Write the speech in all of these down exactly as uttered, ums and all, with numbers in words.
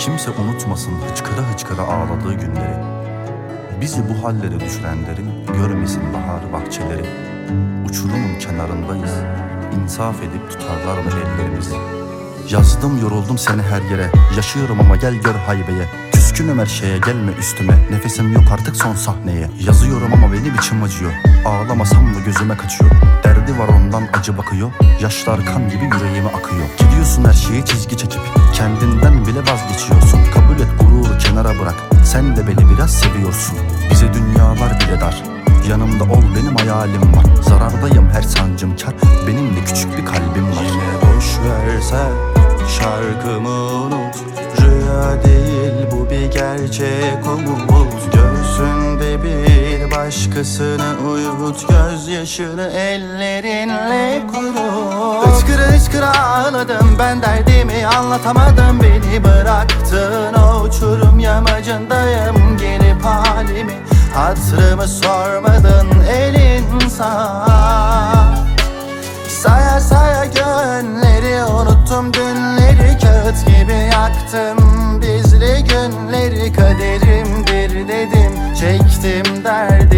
Kimse unutmasın hıçkıra hıçkıra ağladığı günleri. Bizi bu hallere düşürenlerin görmesin bahar bahçeleri. Uçurumun kenarındayız, insaf edip tutarlar mı ellerimizi? Yazdım yoruldum seni her yere, yaşıyorum ama gel gör haybeye. Küskünüm her şeye, gelme üstüme, nefesim yok artık son sahneye. Yazıyorum ama benim içim acıyor, ağlamasam da gözüme kaçıyor. Derdi var ondan acı bakıyor, yaşlar kan gibi yüreğime akıyor. Gidiyorsun her şeyi çizgi çekip, kendinden bile vazgeçiyorsun. Kabul et gururu kenara bırak, sen de beni biraz seviyorsun. Bize dünyalar bile dar, yanımda ol benim hayalim var. Zarardayım her sancım kar, benim de küçük bir kalbim var. Yine boş versen şarkımı unut, rüya değil bu bir gerçek umut. Göğsünde bir başkasını uyut, gözyaşını ellerinle kurut. Hıçkıra hıçkıra ağladım ben, derdimi anlatamadım, beni bıraktın o uçurum yamacındayım. Gelip halimi hatırımı sormadın, elin sağ. Saya saya gönleri unuttum, dünleri kağıt gibi yaktım. Bizli günleri kaderimdir dedim, çektim derdi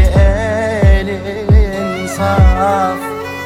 elin saf.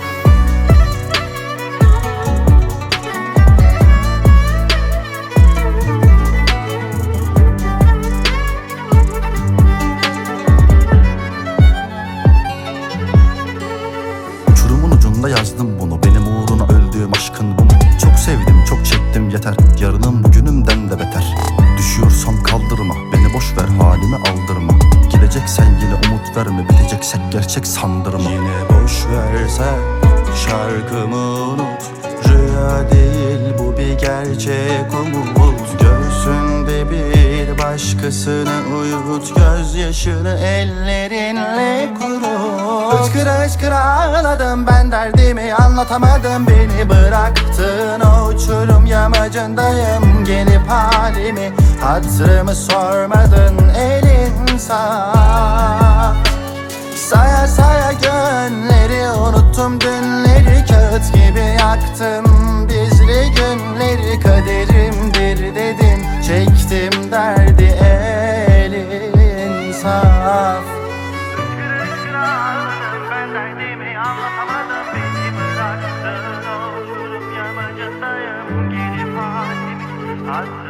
Uçurumun ucunda yazdım bunu, benim uğruna öldüğüm aşkın bu mu? Çok sevdim çok çektim yeter, yarınım bugünümden de beter. Düşüyorsam kaldırma, beni boş ver halime aldırma. Gideceksen yine umut verme, biteceksek gerçek sandırma. Yine boş versen şarkımı unut, rüya değil bu bir gerçek umut. Göğsünde bir başkasını uyut, gözyaşını ellerinle kurut. Hıçkıra hıçkıra ağladım ben, derdimi anlatamadım, beni bıraktın o uçurum yamacındayım. Gelip halimi hatırımı sormadın, elin sağ. Saya saya gönleri unuttum, dünleri kağıt gibi yaktım. Bizli günleri kaderimdir dedim, çektim derdi elin saf. Hıçkıra hıçkıra ağladım ben, derdimi anlatamadım, beni bıraktın o uçurum yamacındayım. Gelip halimi hatırımı